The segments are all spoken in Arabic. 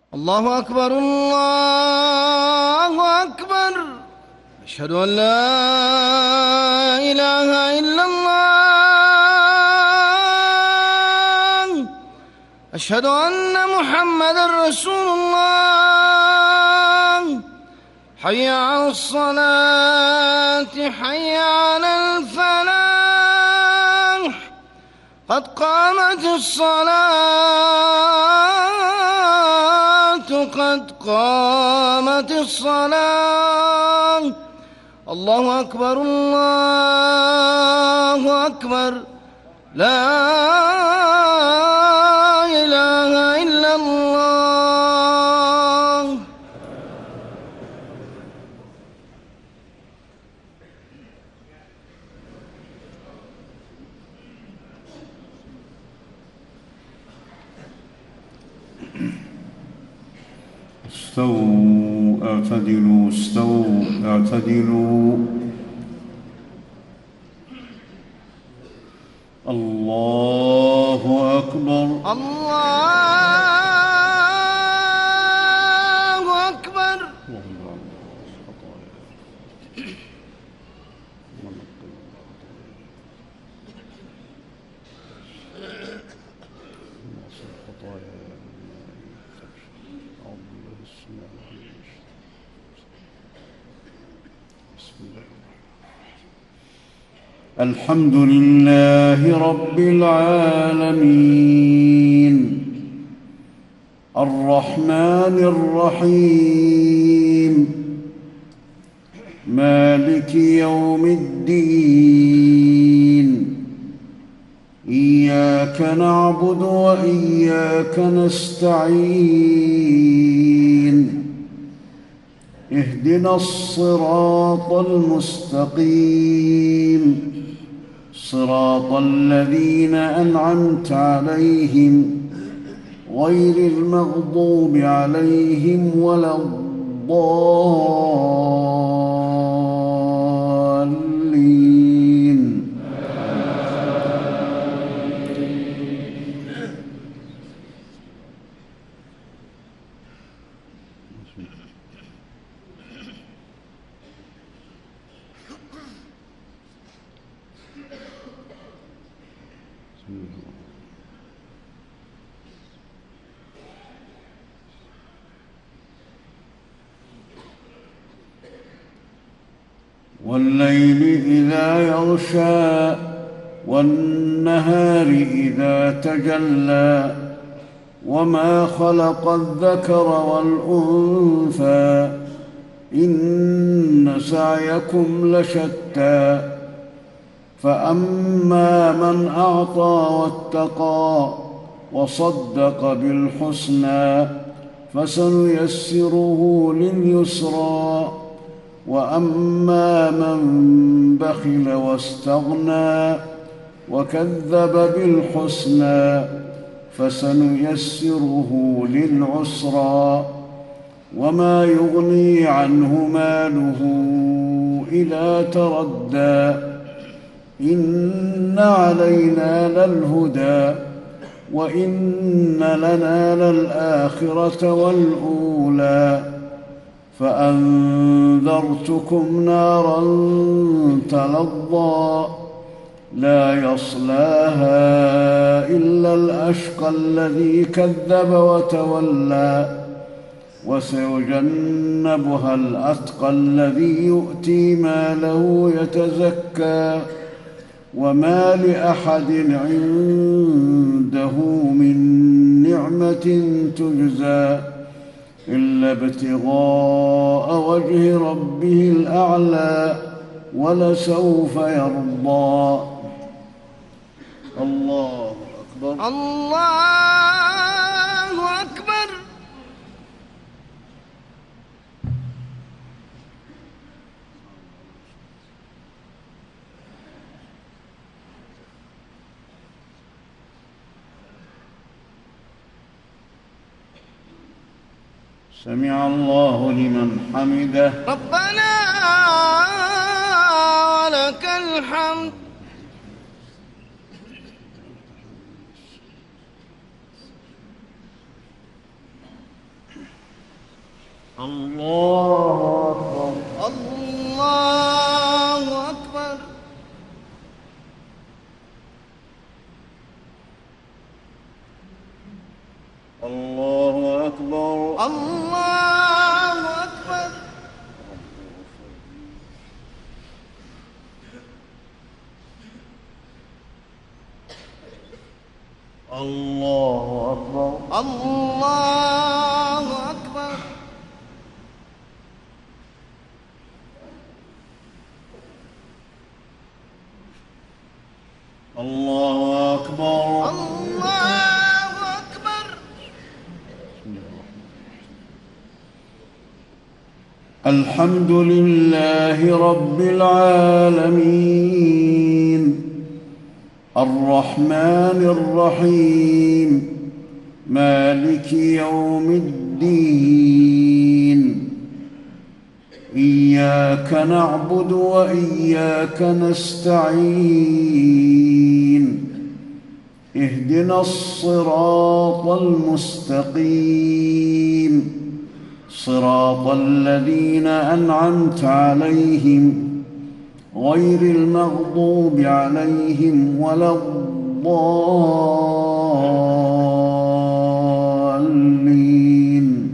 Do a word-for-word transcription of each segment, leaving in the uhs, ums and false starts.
الله أكبر الله أكبر. أشهد أن لا إله إلا الله. أشهد أن محمدًا رسول الله. حي على الصلاة حي على الفلاح. قد قامت الصلاة قد قامت الصلاة. الله أكبر الله أكبر. لا إله إلا الله. استووا اعتدلوا استووا اعتدلوا. الله أكبر الله أكبر. الحمد لله رب العالمين الرحمن الرحيم مالك يوم الدين. إياك نعبد وإياك نستعين. اهدنا الصراط المستقيم صراط الذين أنعمت عليهم غير المغضوب عليهم ولا الضالين. والليل إذا يغشى والنهار إذا تجلى وما خلق الذكر والأنثى إن سعيكم لشتى. فأما من أعطى واتقى وصدق بالحسنى فسنيسره لليسرى. وأما من بخل واستغنى وكذب بالحسنى فسنيسره للعسرى. وما يغني عنه ماله إذا تردى. إن علينا للهدى وإن لنا للآخرة والأولى. فأنذرتكم نارا تلظى لا يصلاها إلا الأشقى الذي كذب وتولى. وسيجنبها الأتقى الذي يؤتي ماله يتزكى. وما لأحد عنده من نعمة تجزى إلا ابتغاء وجه ربه الأعلى ولسوف يرضى. الله أكبر الله أكبر. سمع الله لمن حمده. ربنا ولك الحمد. الله أكبر. الله أكبر. الله أكبر. الله أكبر. الله أكبر. الله أكبر. الله أكبر. الله أكبر. الحمد لله رب العالمين الرحمن الرحيم مالك يوم الدين إياك نعبد وإياك نستعين اهدنا الصراط المستقيم صراط الذين أنعمت عليهم غير المغضوب عليهم ولا الضالين.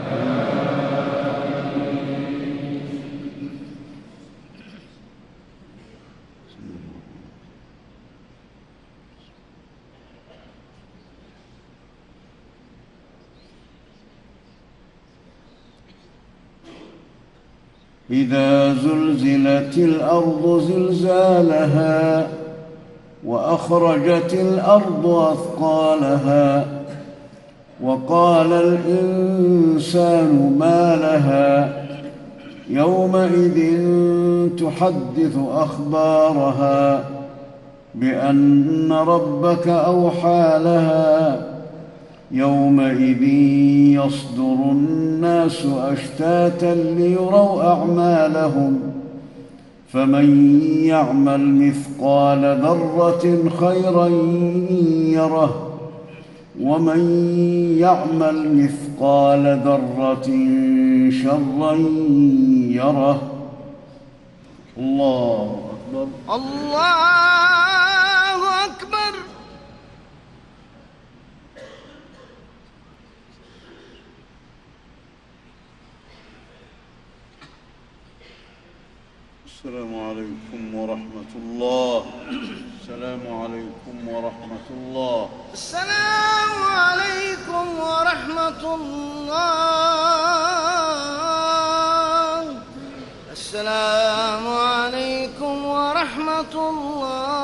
إذا زلزلت الأرض زلزالها وأخرجت الأرض أثقالها وقال الإنسان ما لها يومئذ تحدث أخبارها بأن ربك أوحى لها يومئذ يصدر الناس أشتاتا ليروا أعمالهم فمن يعمل مثقال ذرة خيرا يره ومن يعمل مثقال ذرة شرا يره. الله أكبر. الله أكبر. السلام عليكم ورحمة الله. السلام عليكم ورحمة الله. السلام عليكم ورحمة الله. السلام عليكم ورحمة الله.